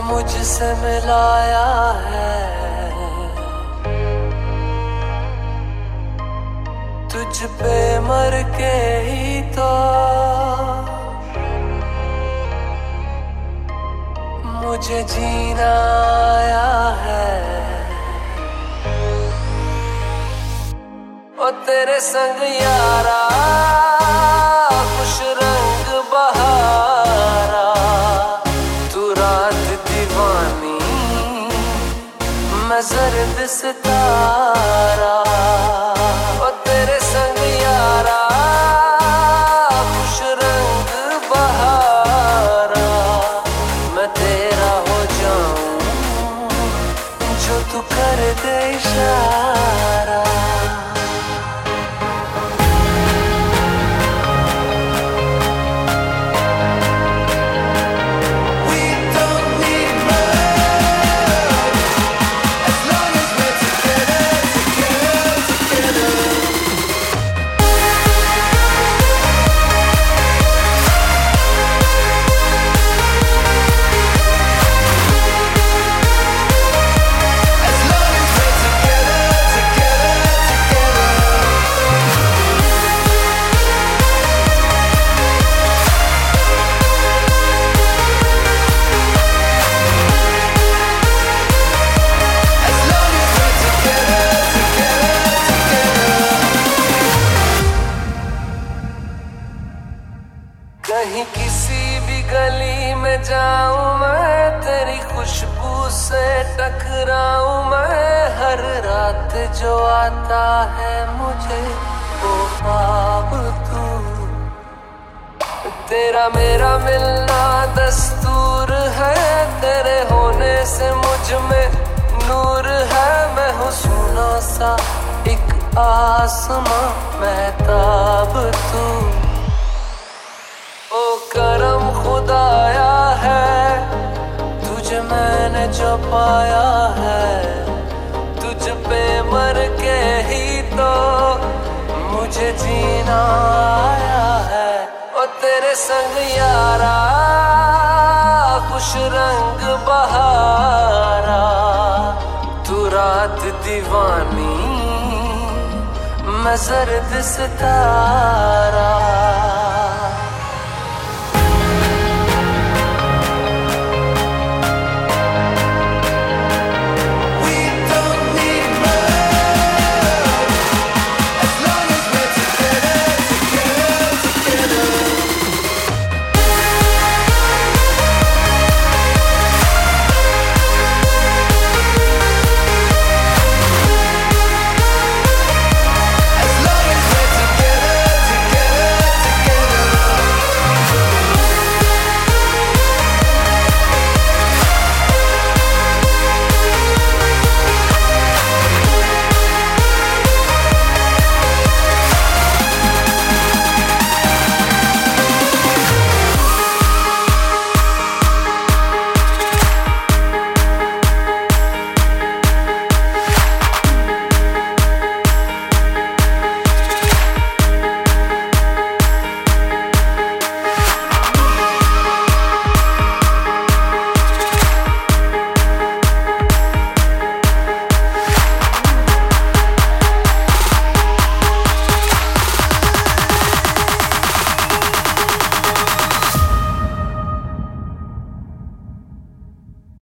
मुझसे मिलाया है, तुझ पे मर के ही तो मुझे जीना आया है। ओ तेरे संग यारा खुश रंग बहारा, तू रात दीवानी मैं जर्द सितारा। ओ तेरे संग यारा खुश रंग बहारा, मैं तेरा हो जाऊं जो तू कर दे इशारा। कहीं किसी भी गली में जाऊं मैं, तेरी खुशबू से टकराऊं मैं। हर रात जो आता है मुझे वो ख्वाब तू, तेरा मेरा मिलना दस्तूर है। तेरे होने से मुझ में नूर है, मैं हूँ सुना सा एक आसमां महताब तू। ओ करम खुदाया है तुझे मैंने जो पाया है, तुझ पे मर के ही तो मुझे जीना आया है। ओ तेरे संग यारा खुश रंग बहारा, तू रात दीवानी मैं जर्द सितारा।